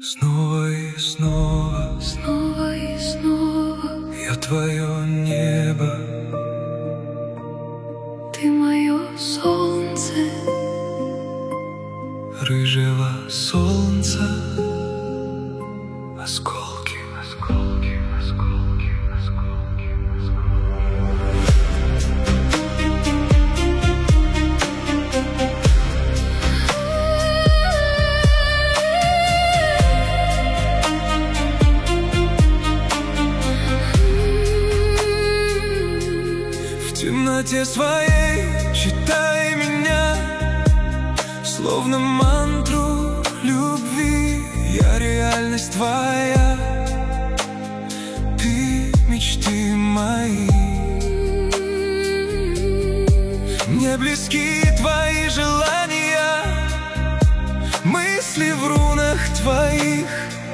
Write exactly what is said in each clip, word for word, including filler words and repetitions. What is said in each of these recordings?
Снова и снова, снова и снова я твое небо, ты мое солнце, рыжего солнца. Осколки, осколки, осколки, осколки, В темноте своей читай меня, словно мантру любви. Я реальность твоя, ты мечты мои. Мне близки твои желания, мысли в рунах твоих.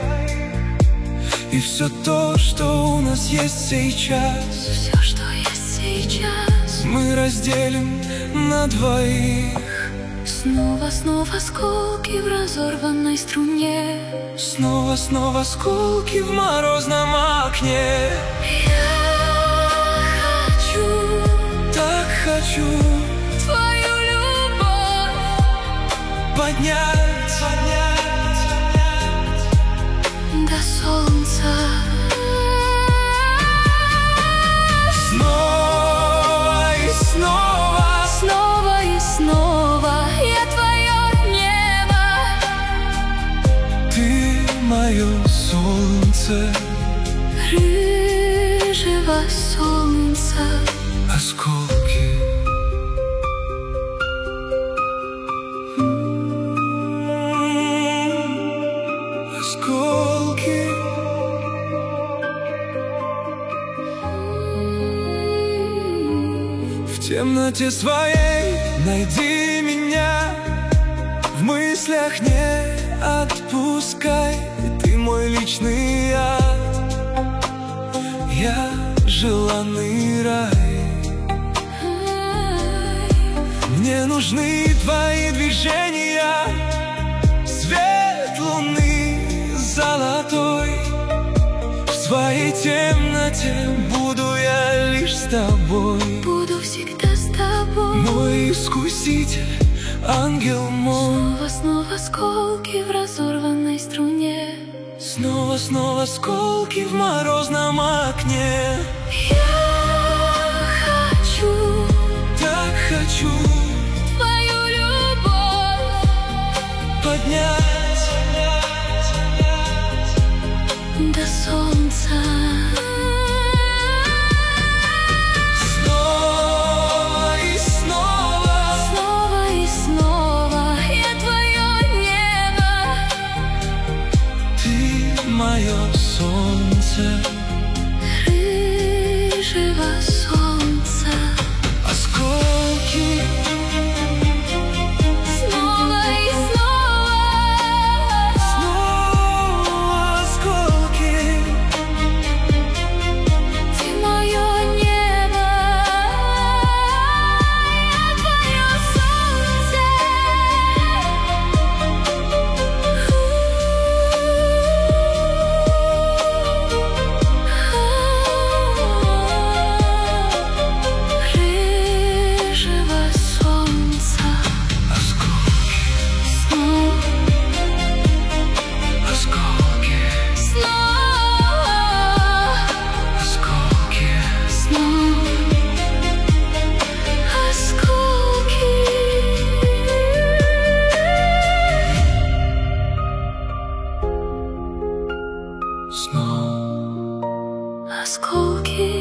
И все то, что у нас есть сейчас, все, что есть сейчас, мы разделим на двоих. Снова, снова осколки в разорванной струне, Снова, снова осколки в морозном окне. Я хочу, Так хочу твою любовь поднять, поднять, поднять до солнца. Снова и снова, Снова и снова я твое небо, ты мое солнце, рыжего солнца. осколки. Осколки. В темноте своей найди меня, в мыслях не отпускай. Ты мой личный ад, я желанный рай. Мне нужны твои движения, свет луны золотой. В своей темноте буду я лишь с тобой. Буду всегда с тобой. Мой искуситель, ангел мой. Снова, снова осколки в разорванной струне, Снова, снова осколки в морозном окне. я хочу Так хочу твою любовь поднять, поднять, поднять до солнца. Снова и снова, Снова и снова я твое небо, ты мое солнце, рыжего солнца. осколки. Снова и снова, Снова осколки. ты мое небо, я твое солнце. Рыжего солнца. Осколки, осколки, Снова, осколки. снова осколки. Снова Осколки.